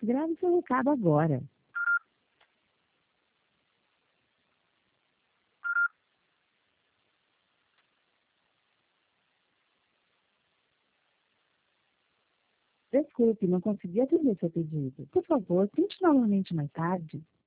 Grave seu recado agora. Desculpe, não consegui atender seu pedido. Por favor, tente novamente mais tarde.